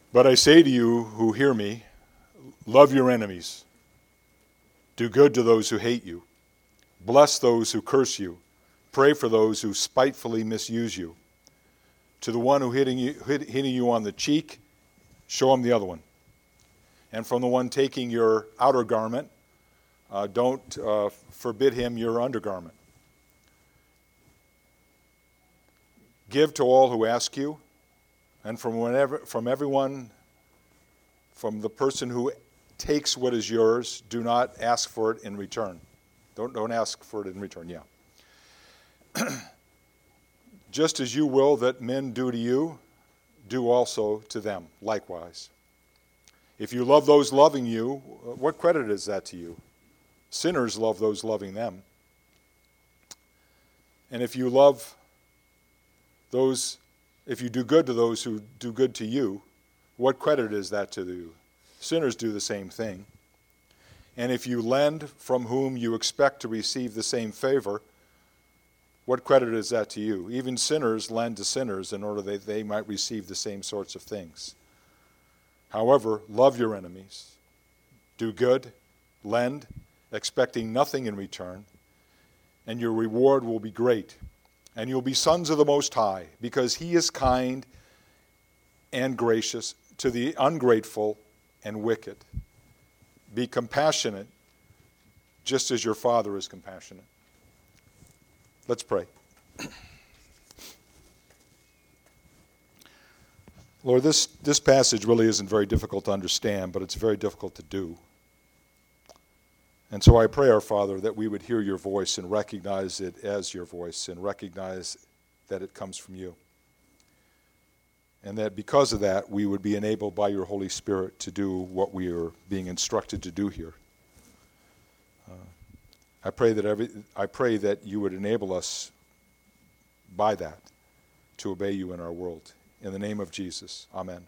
But I say to you who hear me, love your enemies. Do good to those who hate you. Bless those who curse you. Pray for those who spitefully misuse you. To the one who hitting you on the cheek, show him the other one. And from the one taking your outer garment, don't forbid him your undergarment. Give to all who ask you, and from the person who takes what is yours, do not ask for it in return. Don't ask for it in return, yeah. Just as you will that men do to you, do also to them likewise. If you love those loving you, what credit is that to you? Sinners love those loving them. And if you do good to those who do good to you, what credit is that to you? Sinners do the same thing. And if you lend from whom you expect to receive the same favor, what credit is that to you? Even sinners lend to sinners in order that they might receive the same sorts of things. However, love your enemies. Do good, lend, expecting nothing in return, and your reward will be great. And you'll be sons of the Most High, because he is kind and gracious to the ungrateful and wicked. Be compassionate, just as your Father is compassionate. Let's pray. Lord, this passage really isn't very difficult to understand, but it's very difficult to do. And so I pray, our Father, that we would hear your voice and recognize it as your voice and recognize that it comes from you. And that because of that, we would be enabled by your Holy Spirit to do what we are being instructed to do here. I pray that you would enable us by that to obey you in our world. In the name of Jesus, amen.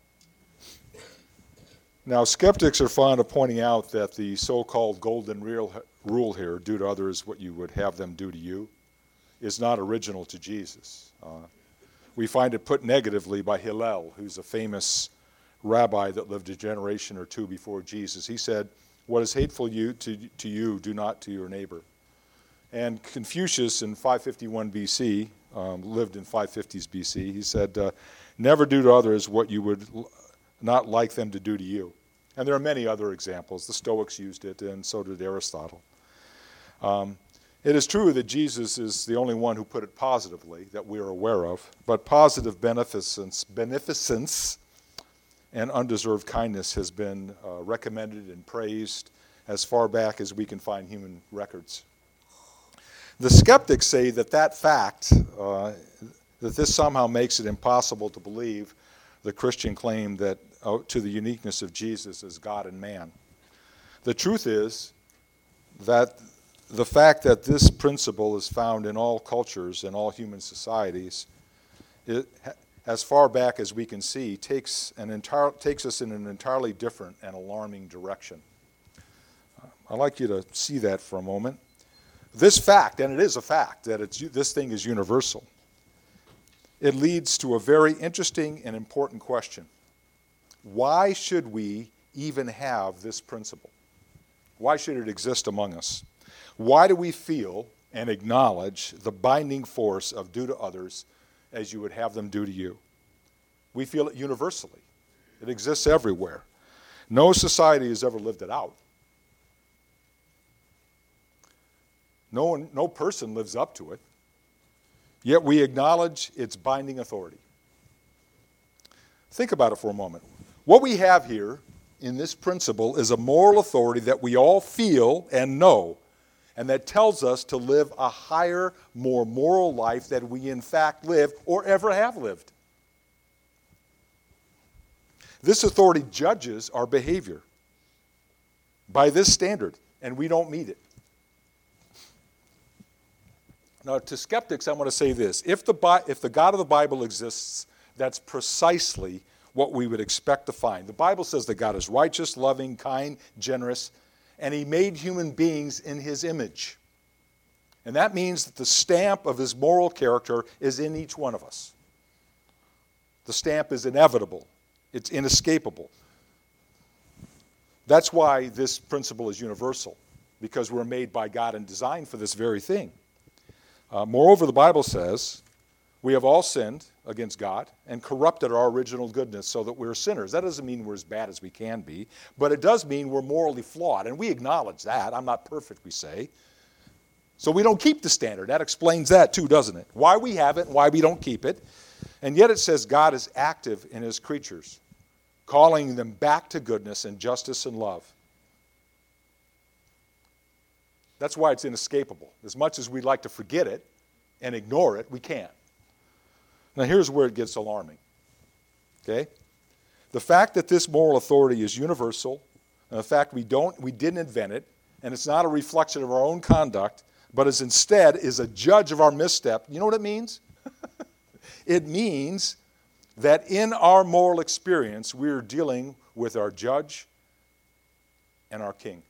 Now, skeptics are fond of pointing out that the so-called golden rule here, do to others what you would have them do to you, is not original to Jesus. We find it put negatively by Hillel, who's a famous rabbi that lived a generation or two before Jesus. He said, what is hateful to you, do not to your neighbor. And Confucius in 551 BC, lived in 550s BC, he said, never do to others what you would not like them to do to you. And there are many other examples. The Stoics used it, and so did Aristotle. It is true that Jesus is the only one who put it positively that we are aware of, but positive beneficence and undeserved kindness has been recommended and praised as far back as we can find human records. The skeptics say that fact, that this somehow makes it impossible to believe the Christian claim that to the uniqueness of Jesus as God and man. The truth is that the fact that this principle is found in all cultures and all human societies, as far back as we can see, takes us in an entirely different and alarming direction. I'd like you to see that for a moment. This fact, and it is a fact, that this thing is universal, it leads to a very interesting and important question. Why should we even have this principle? Why should it exist among us? Why do we feel and acknowledge the binding force of do to others as you would have them do to you? We feel it universally. It exists everywhere. No society has ever lived it out. No person lives up to it. Yet we acknowledge its binding authority. Think about it for a moment. What we have here in this principle is a moral authority that we all feel and know, and that tells us to live a higher, more moral life than we in fact live or ever have lived. This authority judges our behavior by this standard, and we don't meet it. Now, to skeptics, I want to say this. If the God of the Bible exists, that's precisely what we would expect to find. The Bible says that God is righteous, loving, kind, generous, and he made human beings in his image. And that means that the stamp of his moral character is in each one of us. The stamp is inevitable. It's inescapable. That's why this principle is universal, because we're made by God and designed for this very thing. Moreover, the Bible says, we have all sinned against God and corrupted our original goodness so that we're sinners. That doesn't mean we're as bad as we can be, but it does mean we're morally flawed, and we acknowledge that. I'm not perfect, we say. So we don't keep the standard. That explains that too, doesn't it? Why we have it and why we don't keep it. And yet it says God is active in his creatures, calling them back to goodness and justice and love. That's why it's inescapable. As much as we'd like to forget it and ignore it, we can't. Now here's where it gets alarming. Okay? The fact that this moral authority is universal, and the fact we didn't invent it, and it's not a reflection of our own conduct, but instead is a judge of our misstep. You know what it means? It means that in our moral experience, we're dealing with our judge and our king.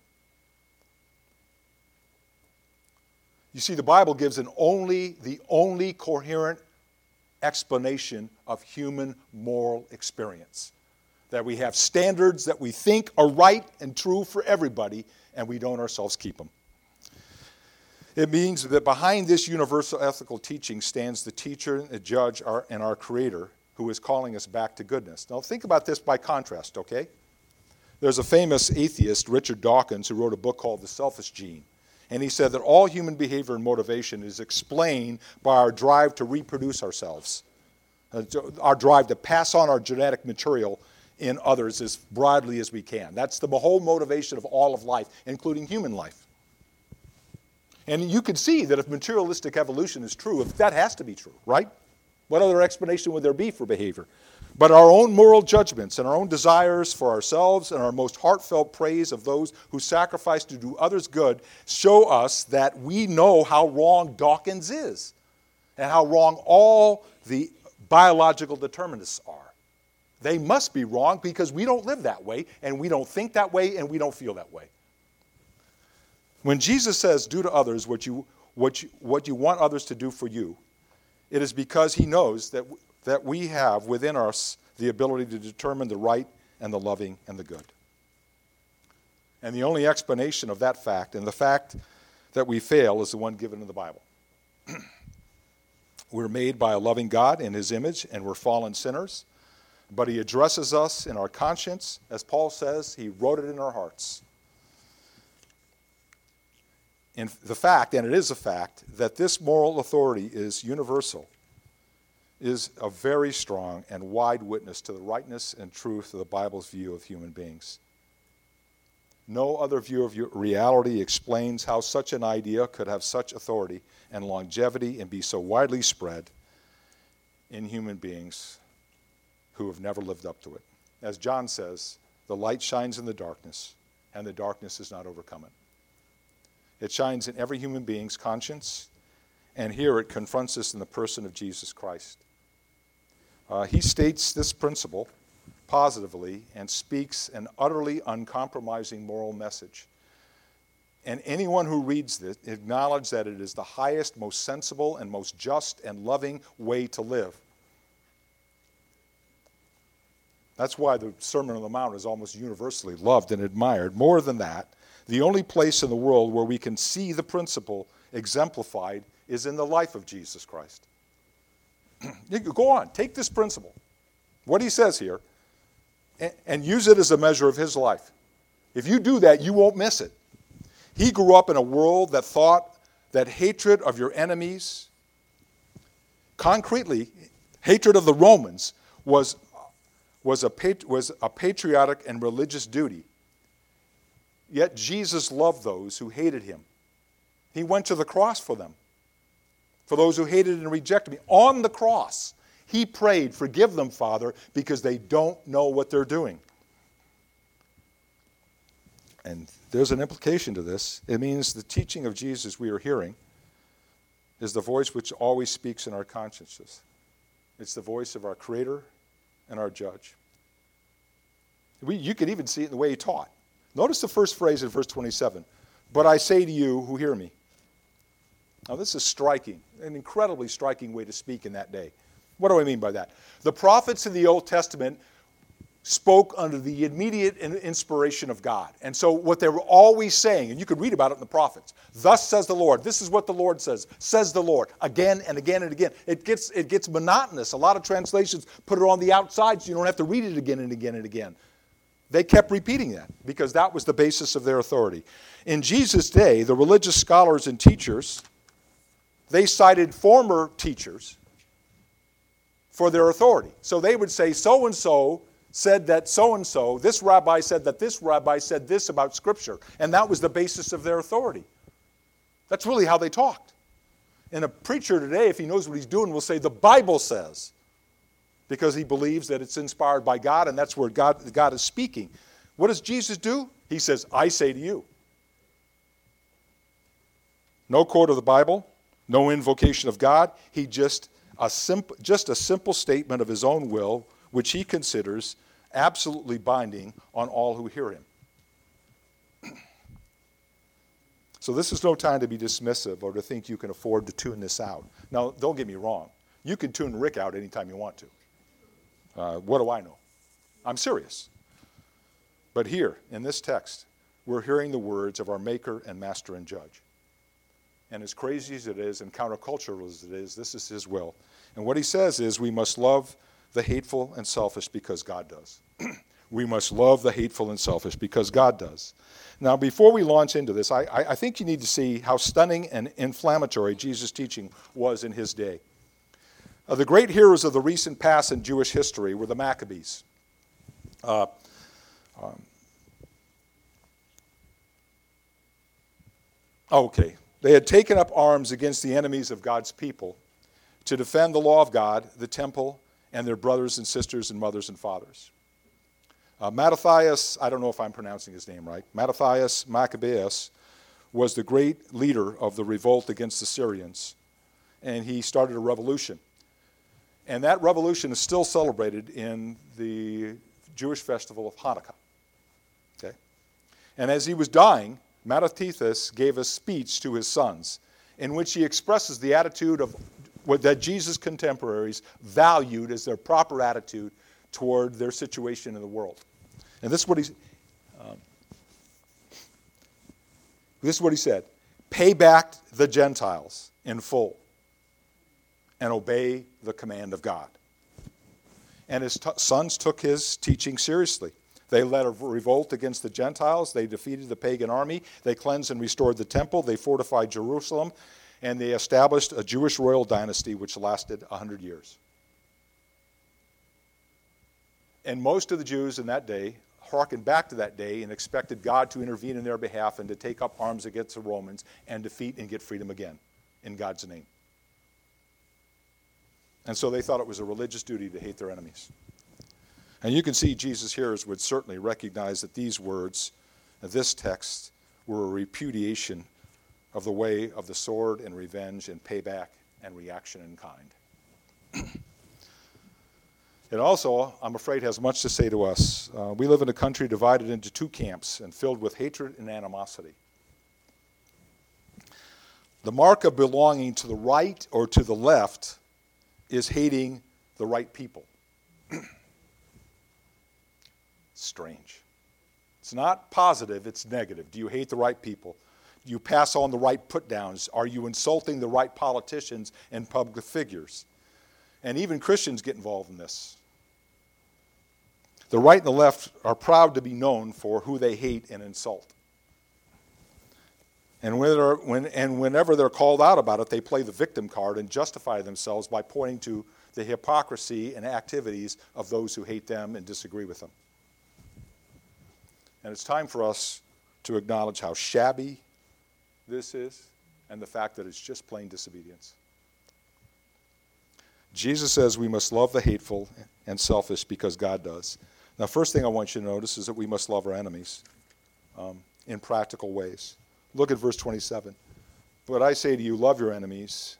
You see, the Bible gives the only coherent explanation of human moral experience. That we have standards that we think are right and true for everybody, and we don't ourselves keep them. It means that behind this universal ethical teaching stands the teacher, the judge, and our Creator, who is calling us back to goodness. Now think about this by contrast, okay? There's a famous atheist, Richard Dawkins, who wrote a book called The Selfish Gene. And he said that all human behavior and motivation is explained by our drive to reproduce ourselves, our drive to pass on our genetic material in others as broadly as we can. That's the whole motivation of all of life, including human life. And you can see that if materialistic evolution is true, if that has to be true, right? What other explanation would there be for behavior? But our own moral judgments and our own desires for ourselves and our most heartfelt praise of those who sacrifice to do others good show us that we know how wrong Dawkins is and how wrong all the biological determinists are. They must be wrong because we don't live that way, and we don't think that way, and we don't feel that way. When Jesus says, do to others what you want others to do for you, it is because he knows that we have within us the ability to determine the right and the loving and the good. And the only explanation of that fact, and the fact that we fail, is the one given in the Bible. We're made by a loving God in his image, and we're fallen sinners. But he addresses us in our conscience. As Paul says, he wrote it in our hearts. And the fact, and it is a fact, that this moral authority is universal is a very strong and wide witness to the rightness and truth of the Bible's view of human beings. No other view of reality explains how such an idea could have such authority and longevity and be so widely spread in human beings who have never lived up to it. As John says, the light shines in the darkness, and the darkness has not overcome it. It shines in every human being's conscience, and here it confronts us in the person of Jesus Christ. He states this principle positively and speaks an utterly uncompromising moral message. And anyone who reads this acknowledges that it is the highest, most sensible, and most just and loving way to live. That's why the Sermon on the Mount is almost universally loved and admired. More than that, the only place in the world where we can see the principle exemplified is in the life of Jesus Christ. You go on, take this principle, what he says here, and use it as a measure of his life. If you do that, you won't miss it. He grew up in a world that thought that hatred of your enemies, concretely, hatred of the Romans, was a patriotic and religious duty. Yet Jesus loved those who hated him. He went to the cross for them, for those who hated and rejected me. On the cross, he prayed, forgive them, Father, because they don't know what they're doing. And there's an implication to this. It means the teaching of Jesus we are hearing is the voice which always speaks in our consciences. It's the voice of our Creator and our Judge. You can even see it in the way he taught. Notice the first phrase in verse 27. But I say to you who hear me. Now this is striking, an incredibly striking way to speak in that day. What do I mean by that? The prophets in the Old Testament spoke under the immediate inspiration of God. And so what they were always saying, and you could read about it in the prophets, thus says the Lord, this is what the Lord says the Lord, again and again and again. It gets monotonous. A lot of translations put it on the outside so you don't have to read it again and again and again. They kept repeating that because that was the basis of their authority. In Jesus' day, the religious scholars and teachers, they cited former teachers for their authority. So they would say, so-and-so said that so-and-so, this rabbi said that this rabbi said this about Scripture. And that was the basis of their authority. That's really how they talked. And a preacher today, if he knows what he's doing, will say, the Bible says, because he believes that it's inspired by God and that's where God is speaking. What does Jesus do? He says, I say to you. No quote of the Bible, no invocation of God. He just a simple statement of his own will, which he considers absolutely binding on all who hear him. So this is no time to be dismissive or to think you can afford to tune this out. Now, don't get me wrong. You can tune Rick out anytime you want to. What do I know? I'm serious. But here, in this text, we're hearing the words of our Maker and Master and Judge. And as crazy as it is and countercultural as it is, this is his will. And what he says is we must love the hateful and selfish because God does. We must love the hateful and selfish because God does. Now, before we launch into this, I think you need to see how stunning and inflammatory Jesus' teaching was in his day. The great heroes of the recent past in Jewish history were the Maccabees. They had taken up arms against the enemies of God's people to defend the law of God, the temple, and their brothers and sisters and mothers and fathers. Mattathias, I don't know if I'm pronouncing his name right, Mattathias Maccabeus was the great leader of the revolt against the Syrians, and he started a revolution. And that revolution is still celebrated in the Jewish festival of Hanukkah. Okay? And as he was dying, Mattathias gave a speech to his sons in which he expresses the attitude of that Jesus' contemporaries valued as their proper attitude toward their situation in the world. And this is what he said. Pay back the Gentiles in full and obey the command of God. And his sons took his teaching seriously. They led a revolt against the Gentiles. They defeated the pagan army. They cleansed and restored the temple. They fortified Jerusalem. And they established a Jewish royal dynasty which lasted 100 years. And most of the Jews in that day hearkened back to that day and expected God to intervene in their behalf and to take up arms against the Romans and defeat and get freedom again in God's name. And so they thought it was a religious duty to hate their enemies. And you can see Jesus' hearers would certainly recognize that these words, this text, were a repudiation of the way of the sword and revenge and payback and reaction in kind. It also, I'm afraid, has much to say to us. We live in a country divided into two camps and filled with hatred and animosity. The mark of belonging to the right or to the left is hating the right people. Strange. It's not positive, it's negative. Do you hate the right people? Do you pass on the right put-downs? Are you insulting the right politicians and public figures? And even Christians get involved in this. The right and the left are proud to be known for who they hate and insult. And whenever they're called out about it, they play the victim card and justify themselves by pointing to the hypocrisy and activities of those who hate them and disagree with them. And it's time for us to acknowledge how shabby this is and the fact that it's just plain disobedience. Jesus says we must love the hateful and selfish because God does. Now, first thing I want you to notice is that we must love our enemies in practical ways. Look at verse 27. But I say to you, love your enemies.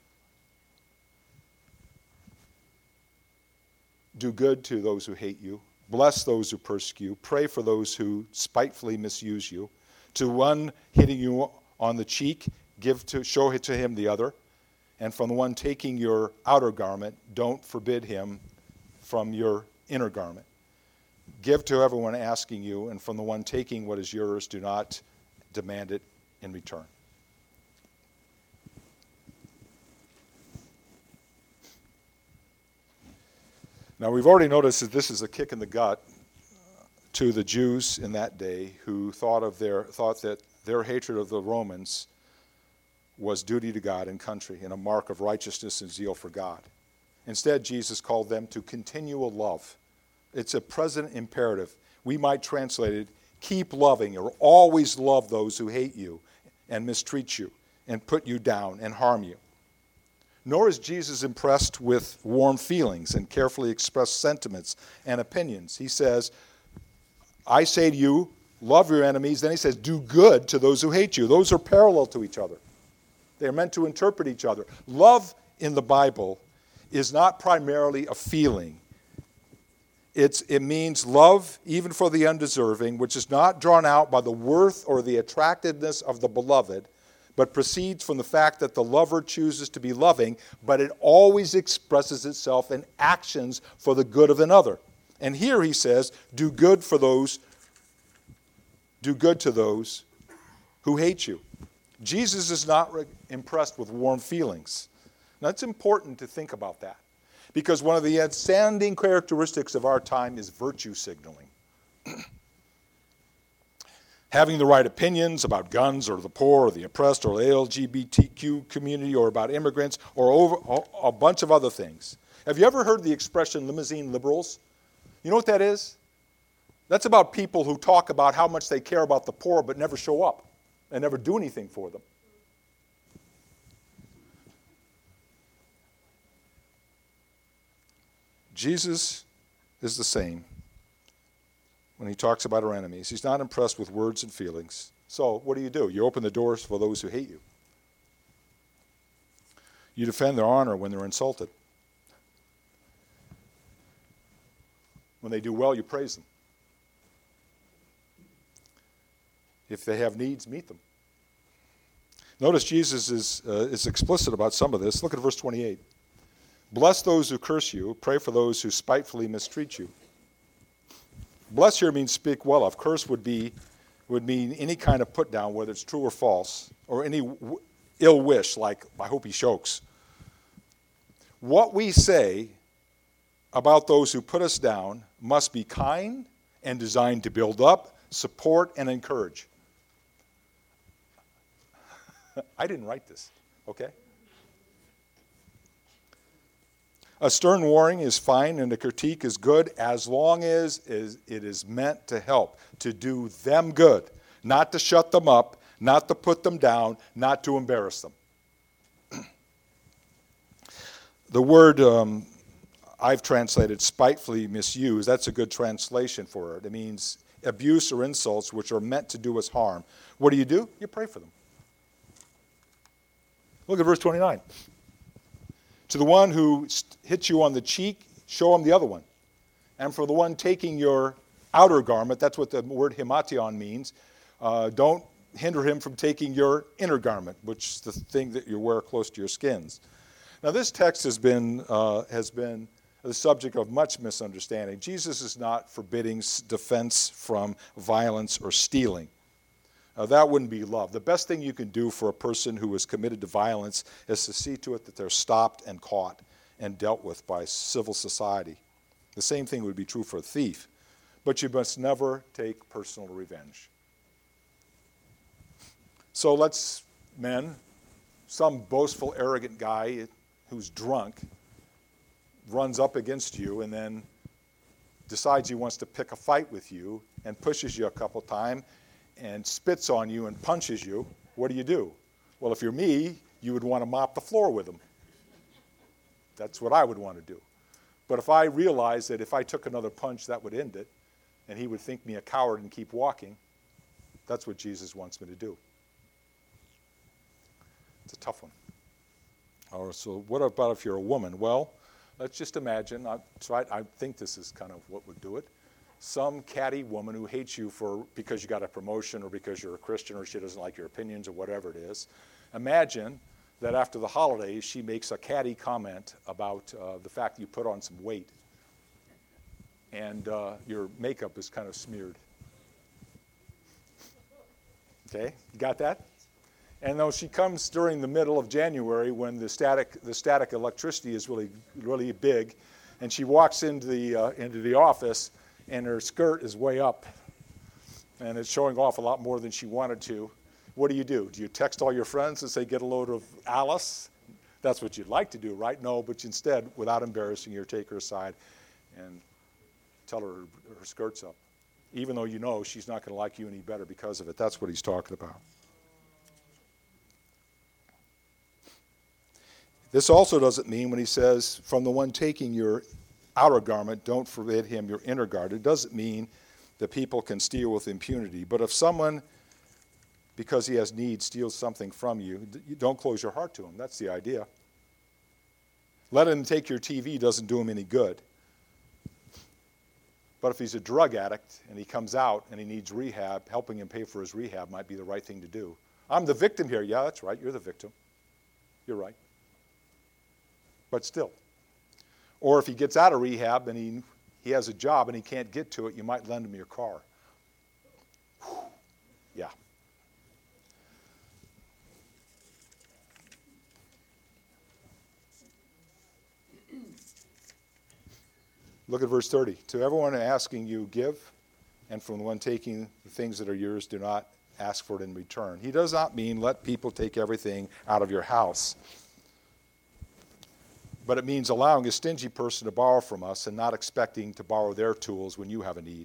Do good to those who hate you. Bless those who persecute you. Pray for those who spitefully misuse you. To one hitting you on the cheek, show it to him the other. And from the one taking your outer garment, don't forbid him from your inner garment. Give to everyone asking you, and from the one taking what is yours, do not demand it in return. Now, we've already noticed that this is a kick in the gut to the Jews in that day who thought that their hatred of the Romans was duty to God and country and a mark of righteousness and zeal for God. Instead, Jesus called them to continual love. It's a present imperative. We might translate it, keep loving or always love those who hate you and mistreat you and put you down and harm you. Nor is Jesus impressed with warm feelings and carefully expressed sentiments and opinions. He says, I say to you, love your enemies. Then he says, do good to those who hate you. Those are parallel to each other. They're meant to interpret each other. Love in the Bible is not primarily a feeling. It means love even for the undeserving, which is not drawn out by the worth or the attractiveness of the beloved, but proceeds from the fact that the lover chooses to be loving, but it always expresses itself in actions for the good of another. And here he says, do good to those who hate you. Jesus is not impressed with warm feelings. Now, it's important to think about that, because one of the outstanding characteristics of our time is virtue signaling. Having the right opinions about guns or the poor or the oppressed or the LGBTQ community or about immigrants or a bunch of other things. Have you ever heard the expression limousine liberals? You know what that is? That's about people who talk about how much they care about the poor but never show up and never do anything for them. Jesus is the same when he talks about our enemies. He's not impressed with words and feelings. So what do? You open the doors for those who hate you. You defend their honor when they're insulted. When they do well, you praise them. If they have needs, meet them. Notice Jesus is explicit about some of this. Look at verse 28. Bless those who curse you. Pray for those who spitefully mistreat you. Bless here means speak well of. Curse would mean any kind of put down, whether it's true or false, or any ill wish, like, I hope he chokes. What we say about those who put us down must be kind and designed to build up, support, and encourage. I didn't write this, okay? A stern warning is fine and a critique is good as long as it is meant to help, to do them good, not to shut them up, not to put them down, not to embarrass them. The word I've translated spitefully misuse, that's a good translation for it. It means abuse or insults which are meant to do us harm. What do? You pray for them. Look at verse 29. To the one who hits you on the cheek, show him the other one. And for the one taking your outer garment, that's what the word himation means, don't hinder him from taking your inner garment, which is the thing that you wear close to your skins. Now, this text has been the subject of much misunderstanding. Jesus is not forbidding defense from violence or stealing. That wouldn't be love. The best thing you can do for a person who is committed to violence is to see to it that they're stopped and caught and dealt with by civil society. The same thing would be true for a thief. But you must never take personal revenge. So some boastful, arrogant guy who's drunk runs up against you and then decides he wants to pick a fight with you and pushes you a couple times and spits on you and punches you. What do? Well, if you're me, you would want to mop the floor with him. That's what I would want to do. But if I realized that if I took another punch, that would end it, and he would think me a coward and keep walking, that's what Jesus wants me to do. It's a tough one. So what about if you're a woman? Well, let's just imagine, I think this is kind of what would do it. Some catty woman who hates you because you got a promotion or because you're a Christian or she doesn't like your opinions or whatever it is. Imagine that after the holidays she makes a catty comment about the fact that you put on some weight. and your makeup is kind of smeared. Okay, you got that? And though she comes during the middle of January when the static electricity is really big, and she walks into the office, and her skirt is way up, and it's showing off a lot more than she wanted to. What do? Do you text all your friends and say, get a load of Alice? That's what you'd like to do, right? No, but instead, without embarrassing her, take her aside and tell her her skirt's up, even though you know she's not going to like you any better because of it. That's what he's talking about. This also doesn't mean when he says, from the one taking your outer garment, don't forbid him your inner garment. It doesn't mean that people can steal with impunity. But if someone, because he has need, steals something from you, don't close your heart to him. That's the idea. Let him take your TV doesn't do him any good. But if he's a drug addict and he comes out and he needs rehab, helping him pay for his rehab might be the right thing to do. I'm the victim here. Yeah, that's right. You're the victim. You're right. But still. Or if he gets out of rehab and he has a job and he can't get to it, you might lend him your car. Whew. Yeah. Look at verse 30. To everyone asking you, give, and from the one taking the things that are yours, do not ask for it in return. He does not mean let people take everything out of your house. But it means allowing a stingy person to borrow from us and not expecting to borrow their tools when you have a need.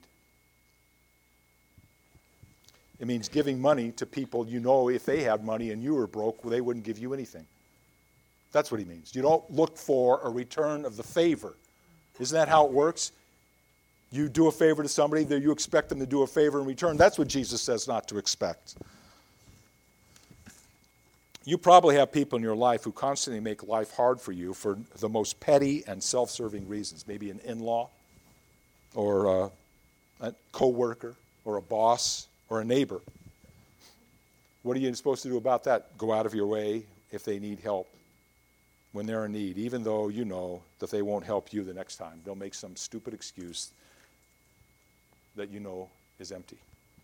It means giving money to people you know if they had money and you were broke, they wouldn't give you anything. That's what he means. You don't look for a return of the favor. Isn't that how it works? You do a favor to somebody, you expect them to do a favor in return. That's what Jesus says not to expect. You probably have people in your life who constantly make life hard for you for the most petty and self-serving reasons. Maybe an in-law or a co-worker or a boss or a neighbor. What are you supposed to do about that? Go out of your way if they need help when they're in need, even though you know that they won't help you the next time. They'll make some stupid excuse that you know is empty.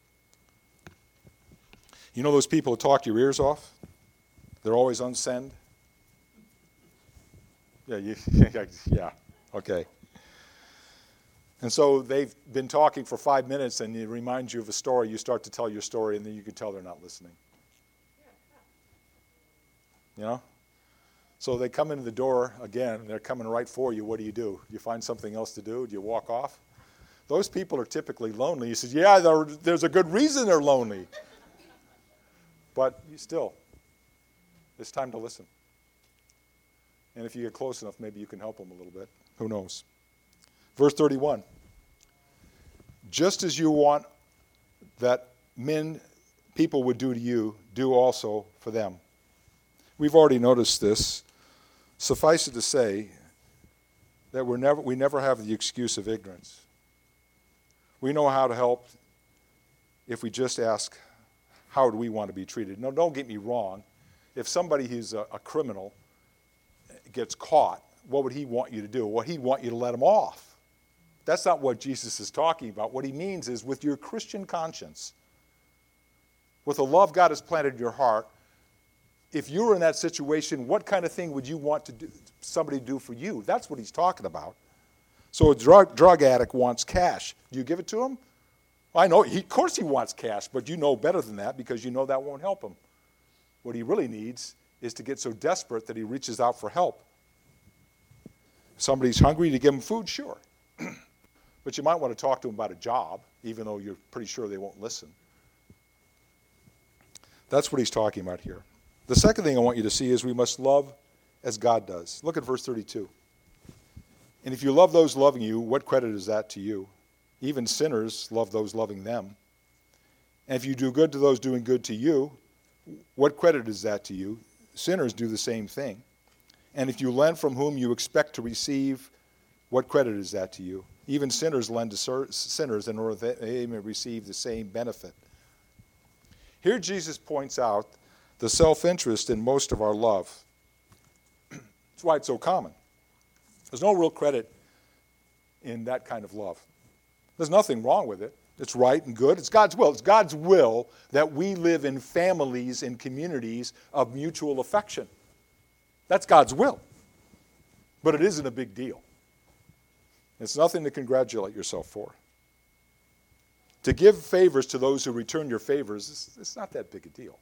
You know those people who talk your ears off? They're always on send? Yeah, okay. And so they've been talking for 5 minutes and it reminds you of a story. You start to tell your story and then you can tell they're not listening. You know? So they come into the door again and they're coming right for you. What do? Do you find something else to do? Do you walk off? Those people are typically lonely. You say, yeah, there's a good reason they're lonely. But still, it's time to listen. And if you get close enough, maybe you can help them a little bit. Who knows? Verse 31. Just as you want that people would do to you, do also for them. We've already noticed this. Suffice it to say that we never have the excuse of ignorance. We know how to help if we just ask, how do we want to be treated? No, don't get me wrong. If somebody who's a criminal gets caught, what would he want you to do? Well, he'd want you to let him off. That's not what Jesus is talking about. What he means is with your Christian conscience, with the love God has planted in your heart, if you were in that situation, what kind of thing would you want somebody to do for you? That's what he's talking about. So a drug addict wants cash. Do you give it to him? I know, of course he wants cash, but you know better than that because you know that won't help him. What he really needs is to get so desperate that he reaches out for help. If somebody's hungry, to give him food, sure. But you might want to talk to him about a job, even though you're pretty sure they won't listen. That's what he's talking about here. The second thing I want you to see is we must love as God does. Look at verse 32. And if you love those loving you, what credit is that to you? Even sinners love those loving them. And if you do good to those doing good to you, what credit is that to you? Sinners do the same thing. And if you lend from whom you expect to receive, what credit is that to you? Even sinners lend to sinners in order that they may receive the same benefit. Here Jesus points out the self-interest in most of our love. That's why it's so common. There's no real credit in that kind of love. There's nothing wrong with it. It's right and good. It's God's will. It's God's will that we live in families and communities of mutual affection. That's God's will. But it isn't a big deal. It's nothing to congratulate yourself for. To give favors to those who return your favors, it's not that big a deal.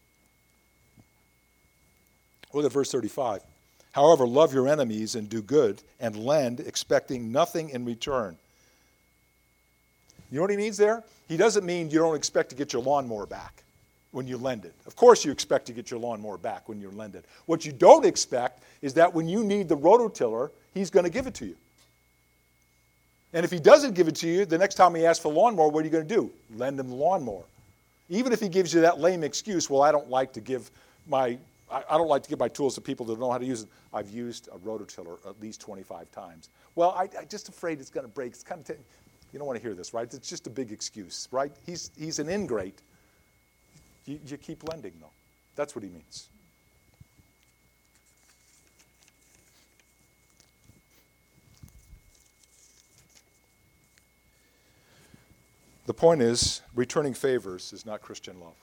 Look at verse 35. However, love your enemies and do good and lend, expecting nothing in return. You know what he means there? He doesn't mean you don't expect to get your lawnmower back when you lend it. Of course you expect to get your lawnmower back when you lend it. What you don't expect is that when you need the rototiller, he's going to give it to you. And if he doesn't give it to you, the next time he asks for a lawnmower, what are you going to do? Lend him the lawnmower. Even if he gives you that lame excuse, well, I don't like to give my tools to people that don't know how to use it. I've used a rototiller at least 25 times. Well, I'm just afraid it's going to break. It's kind of you don't want to hear this, right? It's just a big excuse, right? He's an ingrate. You keep lending, though. That's what he means. The point is, returning favors is not Christian love.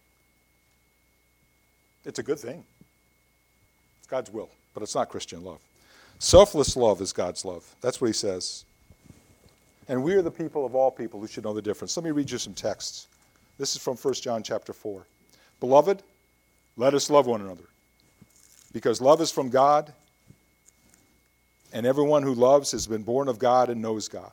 It's a good thing. It's God's will, but it's not Christian love. Selfless love is God's love. That's what he says. And we are the people of all people who should know the difference. Let me read you some texts. This is from 1 John chapter 4. Beloved, let us love one another, because love is from God, and everyone who loves has been born of God and knows God.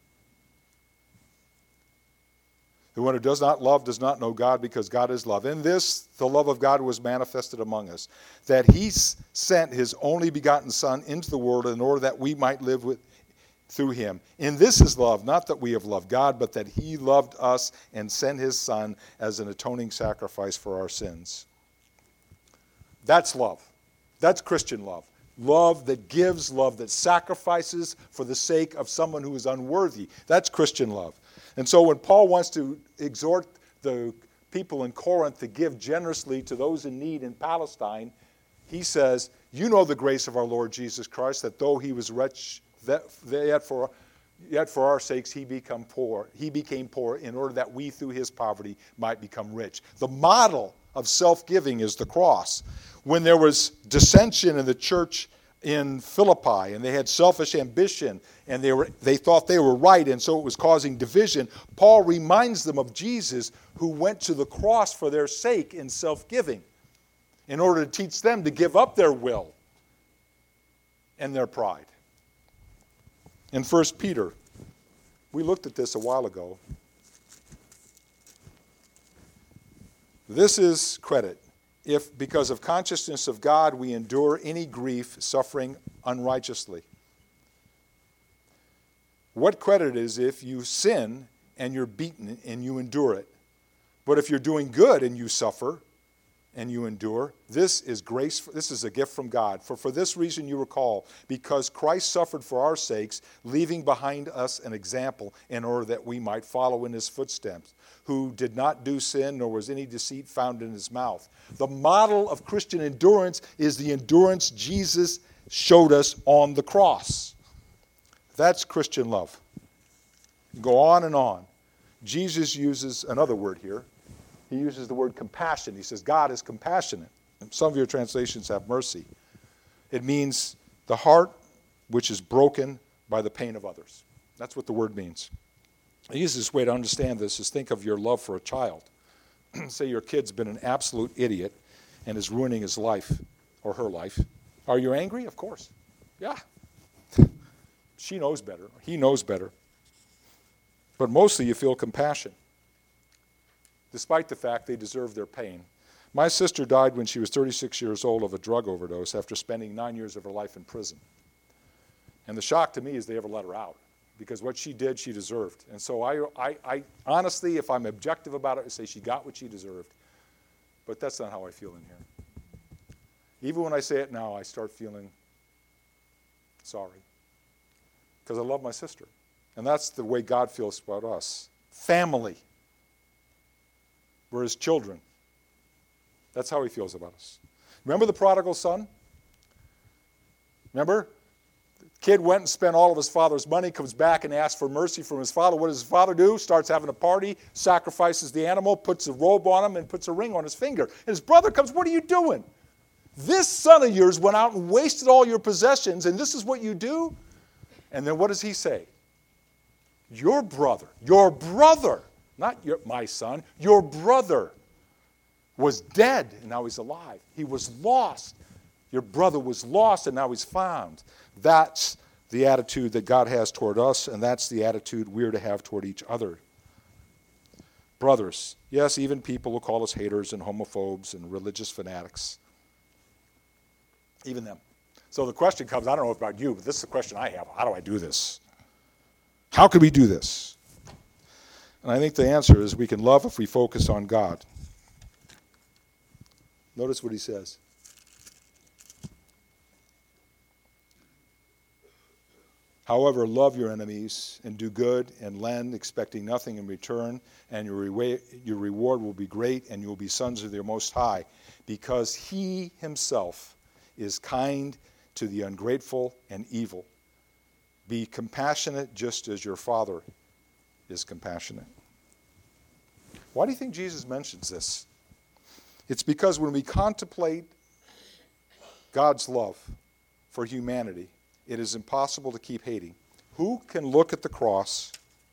The one who does not love does not know God, because God is love. In this, the love of God was manifested among us, that he sent his only begotten Son into the world in order that we might live through him. In this is love, not that we have loved God, but that he loved us and sent his Son as an atoning sacrifice for our sins. That's love. That's Christian love. Love that gives, love that sacrifices for the sake of someone who is unworthy. That's Christian love. And so when Paul wants to exhort the people in Corinth to give generously to those in need in Palestine, he says, you know the grace of our Lord Jesus Christ, that though he was rich, yet for our sakes he became poor in order that we through his poverty might become rich. The model of self-giving is the cross. When there was dissension in the church in Philippi, and they had selfish ambition, and they thought they were right, and so it was causing division, Paul reminds them of Jesus, who went to the cross for their sake in self-giving, in order to teach them to give up their will and their pride. In 1 Peter, we looked at this a while ago. This is credit. If, because of consciousness of God, we endure any grief, suffering unrighteously. What credit is if you sin and you're beaten and you endure it? But if you're doing good and you suffer and you endure, this is grace. This is a gift from God. For this reason you were called, because Christ suffered for our sakes, leaving behind us an example in order that we might follow in his footsteps, who did not do sin, nor was any deceit found in his mouth. The model of Christian endurance is the endurance Jesus showed us on the cross. That's Christian love. Go on and on. Jesus uses another word here. He uses the word compassion. He says God is compassionate. Some of your translations have mercy. It means the heart which is broken by the pain of others. That's what the word means. The easiest way to understand this is think of your love for a child. Say your kid's been an absolute idiot and is ruining his life or her life. Are you angry? Of course. Yeah. She knows better. He knows better. But mostly you feel compassion, despite the fact they deserve their pain. My sister died when she was 36 years old of a drug overdose after spending 9 years of her life in prison. And the shock to me is they ever let her out, because what she did, she deserved. And so I honestly, if I'm objective about it, I say she got what she deserved. But that's not how I feel in here. Even when I say it now, I start feeling sorry, because I love my sister. And that's the way God feels about us. Family. We're his children. That's how he feels about us. Remember the prodigal son? Remember? Kid went and spent all of his father's money, comes back and asks for mercy from his father. What does his father do? Starts having a party, sacrifices the animal, puts a robe on him, and puts a ring on his finger. And his brother comes, what are you doing? This son of yours went out and wasted all your possessions, and this is what you do? And then what does he say? Your brother, not my son, your brother was dead, and now he's alive. He was lost. Your brother was lost, and now he's found. That's the attitude that God has toward us, and that's the attitude we're to have toward each other. Brothers, yes, even people will call us haters and homophobes and religious fanatics. Even them. So the question comes, I don't know about you, but this is the question I have. How do I do this? How can we do this? And I think the answer is we can love if we focus on God. Notice what he says. However, love your enemies and do good and lend, expecting nothing in return, and your reward will be great, and you will be sons of the Most High, because he himself is kind to the ungrateful and evil. Be compassionate just as your Father is compassionate. Why do you think Jesus mentions this? It's because when we contemplate God's love for humanity, it is impossible to keep hating. Who can look at the cross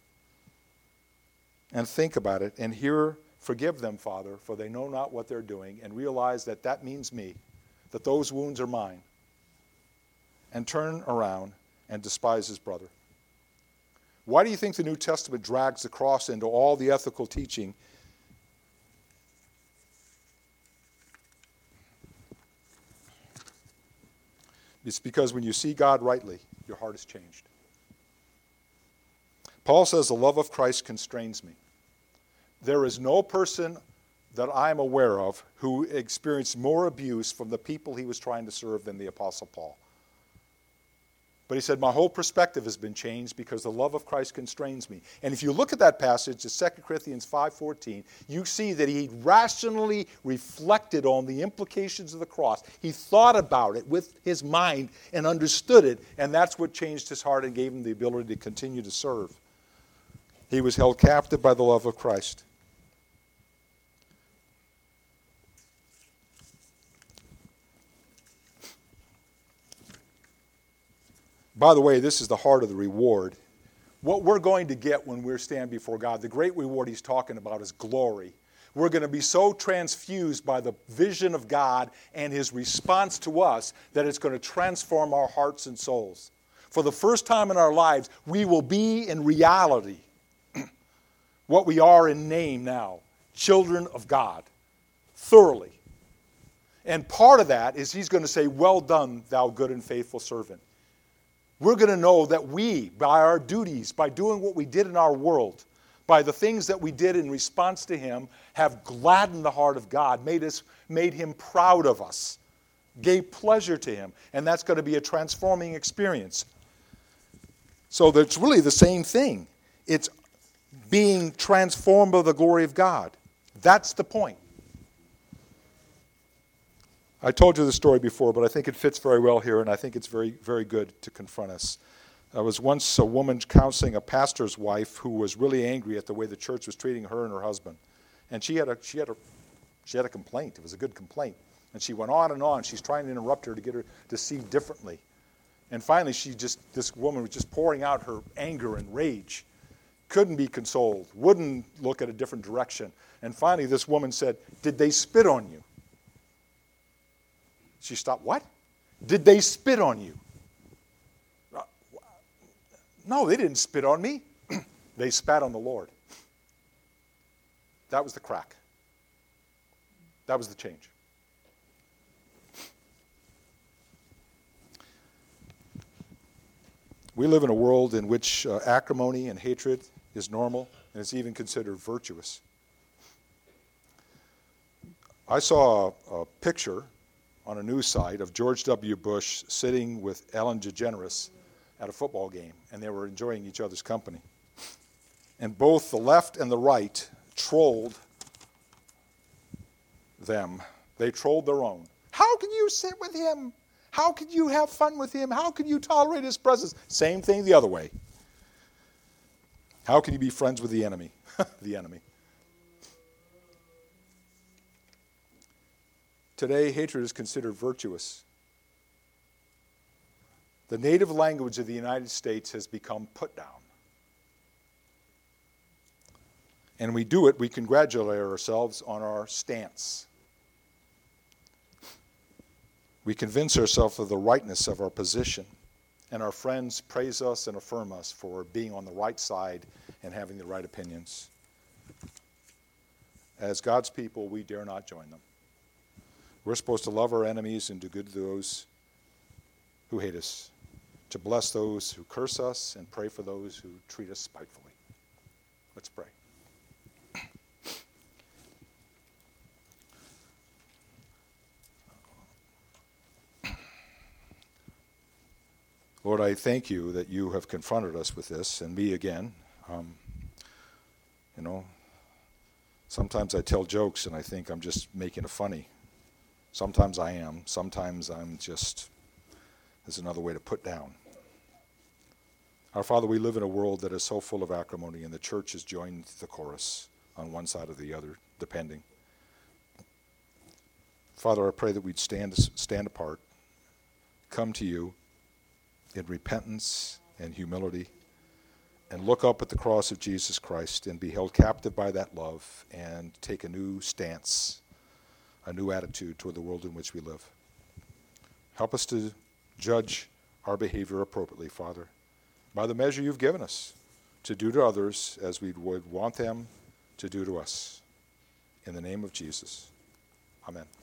and think about it and hear, forgive them, Father, for they know not what they're doing, and realize that that means me, that those wounds are mine, and turn around and despise his brother? Why do you think the New Testament drags the cross into all the ethical teaching? It's because when you see God rightly, your heart is changed. Paul says the love of Christ constrains me. There is no person that I'm aware of who experienced more abuse from the people he was trying to serve than the Apostle Paul. But he said, my whole perspective has been changed because the love of Christ constrains me. And if you look at that passage, it's 2 Corinthians 5:14, you see that he rationally reflected on the implications of the cross. He thought about it with his mind and understood it, and that's what changed his heart and gave him the ability to continue to serve. He was held captive by the love of Christ. By the way, this is the heart of the reward. What we're going to get when we stand before God, the great reward he's talking about is glory. We're going to be so transfused by the vision of God and his response to us that it's going to transform our hearts and souls. For the first time in our lives, we will be in reality what we are in name now, children of God, thoroughly. And part of that is he's going to say, well done, thou good and faithful servant. We're going to know that we, by our duties, by doing what we did in our world, by the things that we did in response to him, have gladdened the heart of God, made him proud of us, gave pleasure to him. And that's going to be a transforming experience. So that's really the same thing. It's being transformed by the glory of God. That's the point. I told you this story before, but I think it fits very well here, and I think it's very, very good to confront us. I was once a woman counseling a pastor's wife who was really angry at the way the church was treating her and her husband. And she had a complaint. It was a good complaint. And she went on and on. She's trying to interrupt her to get her to see differently. And finally, this woman was just pouring out her anger and rage. Couldn't be consoled. Wouldn't look at a different direction. And finally, this woman said, "Did they spit on you?" She stopped. What? Did they spit on you? No, they didn't spit on me. They spat on the Lord. That was the crack. That was the change. We live in a world in which acrimony and hatred is normal, and it's even considered virtuous. I saw a picture on a news site of George W. Bush sitting with Ellen DeGeneres at a football game, and they were enjoying each other's company. And both the left and the right trolled them. They trolled their own. How can you sit with him? How could you have fun with him? How could you tolerate his presence? Same thing the other way. How can you be friends with the enemy? The enemy. Today, hatred is considered virtuous. The native language of the United States has become put down. And we do it, we congratulate ourselves on our stance. We convince ourselves of the rightness of our position. And our friends praise us and affirm us for being on the right side and having the right opinions. As God's people, we dare not join them. We're supposed to love our enemies and do good to those who hate us, to bless those who curse us and pray for those who treat us spitefully. Let's pray. Lord, I thank you that you have confronted us with this, and me again. Sometimes I tell jokes and I think I'm just making it funny. Sometimes I am. Sometimes I'm just, there's another way to put down. Our Father, we live in a world that is so full of acrimony, and the church has joined the chorus on one side or the other, depending. Father, I pray that we'd stand apart, come to you in repentance and humility, and look up at the cross of Jesus Christ and be held captive by that love and take a new stance, a new attitude toward the world in which we live. Help us to judge our behavior appropriately, Father, by the measure you've given us, to do to others as we would want them to do to us. In the name of Jesus, amen.